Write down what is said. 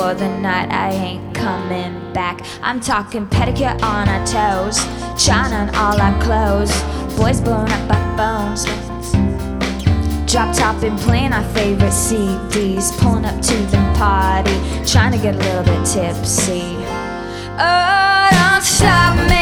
for the night, I ain't coming back. I'm talking pedicure on our toes, shine on all our clothes, boys blowing up our phones, drop top and playing our favorite CDs, pulling up to the party, trying to get a little bit tipsy. Oh, don't stop me.